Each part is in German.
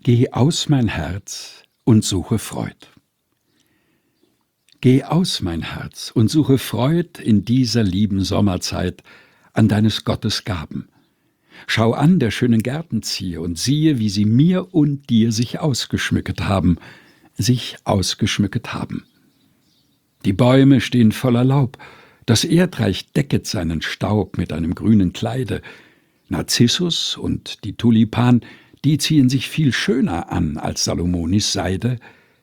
Geh aus, mein Herz, und suche Freud. Geh aus, mein Herz, und suche Freud in dieser lieben Sommerzeit an deines Gottes Gaben. Schau an der schönen Gärtenziehe und siehe, wie sie mir und dir sich ausgeschmücket haben. Die Bäume stehen voller Laub, das Erdreich decket seinen Staub mit einem grünen Kleide. Narzissus und die Tulipan, die ziehen sich viel schöner an als Salomonis Seide.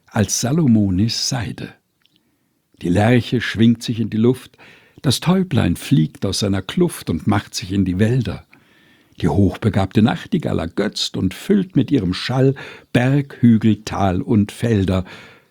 Die Lerche schwingt sich in die Luft, das Täublein fliegt aus seiner Kluft und macht sich in die Wälder. Die hochbegabte Nachtigall ergötzt und füllt mit ihrem Schall Berg, Hügel, Tal und Felder.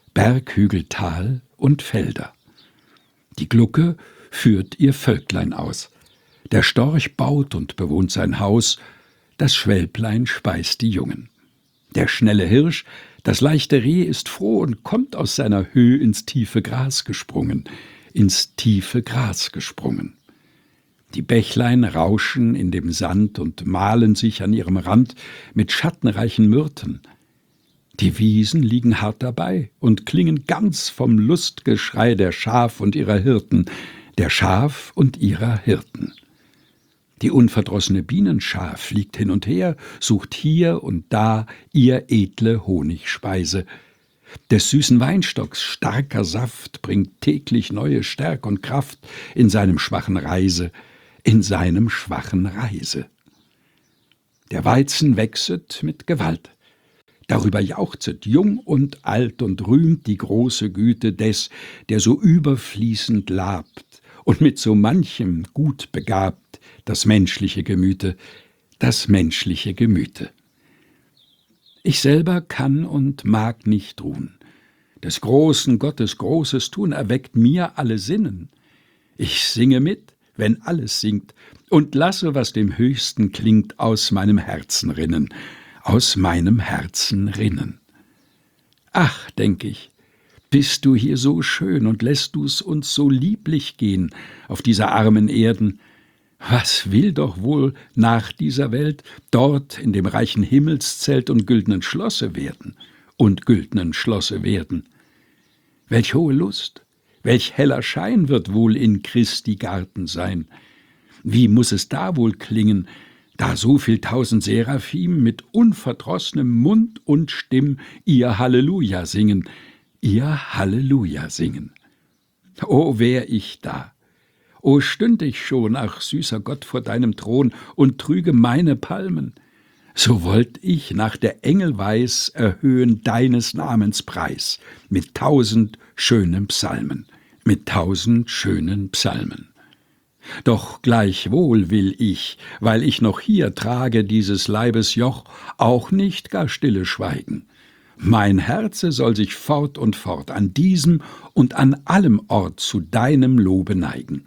Die Glucke führt ihr Völklein aus. Der Storch baut und bewohnt sein Haus, das Schwälblein speist die Jungen. Der schnelle Hirsch, das leichte Reh ist froh und kommt aus seiner Höhe ins tiefe Gras gesprungen. Die Bächlein rauschen in dem Sand und malen sich an ihrem Rand mit schattenreichen Myrten. Die Wiesen liegen hart dabei und klingen ganz vom Lustgeschrei der Schaf und ihrer Hirten. Die unverdrossene Bienenschar fliegt hin und her, sucht hier und da ihr edle Honigspeise. Des süßen Weinstocks starker Saft bringt täglich neue Stärk und Kraft in seinem schwachen Reise. Der Weizen wächset mit Gewalt. Darüber jauchzet jung und alt und rühmt die große Güte des, der so überfließend labt und mit so manchem gut begabt das menschliche Gemüte. Ich selber kann und mag nicht ruhen. Des großen Gottes großes Tun erweckt mir alle Sinnen. Ich singe mit, wenn alles singt, und lasse, was dem Höchsten klingt, aus meinem Herzen rinnen. Ach, denk ich, bist du hier so schön und lässt du's uns so lieblich gehen auf dieser armen Erden? Was will doch wohl nach dieser Welt dort in dem reichen Himmelszelt und güldnen Schlosse werden? Welch hohe Lust, welch heller Schein wird wohl in Christi Garten sein? Wie muß es da wohl klingen, da so viel tausend Seraphim mit unverdrossnem Mund und Stimm ihr Halleluja singen. O, wär ich da! O, stünd ich schon, ach süßer Gott, vor deinem Thron und trüge meine Palmen, so wollt ich nach der Engel Weis erhöhen deines Namens Preis mit 1000 schönen Psalmen. Doch gleichwohl will ich, weil ich noch hier trage dieses Leibes Joch, auch nicht gar stille schweigen. Mein Herze soll sich fort und fort an diesem und an allem Ort zu deinem Lobe neigen.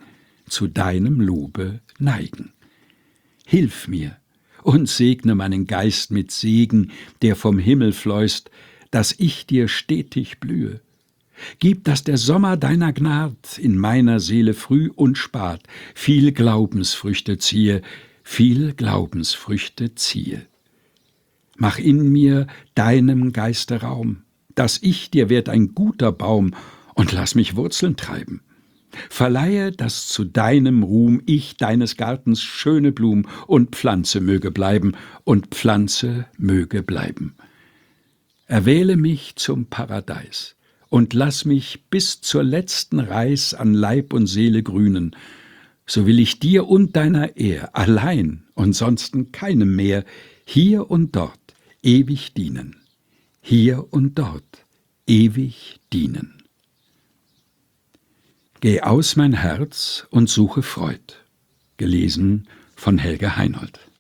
Hilf mir und segne meinen Geist mit Segen, der vom Himmel fleußt, dass ich dir stetig blühe. Gib, dass der Sommer deiner Gnad in meiner Seele früh und spat viel Glaubensfrüchte ziehe. Mach in mir deinem Geiste Raum, dass ich dir werd ein guter Baum und lass mich Wurzeln treiben. Verleihe, dass zu deinem Ruhm ich deines Gartens schöne Blum und Pflanze möge bleiben. Erwähle mich zum Paradies und lass mich bis zur letzten Reis an Leib und Seele grünen. So will ich dir und deiner Ehr allein und sonsten keinem mehr hier und dort ewig dienen. Geh aus, mein Herz, und suche Freud. Gelesen von Helga Heinold.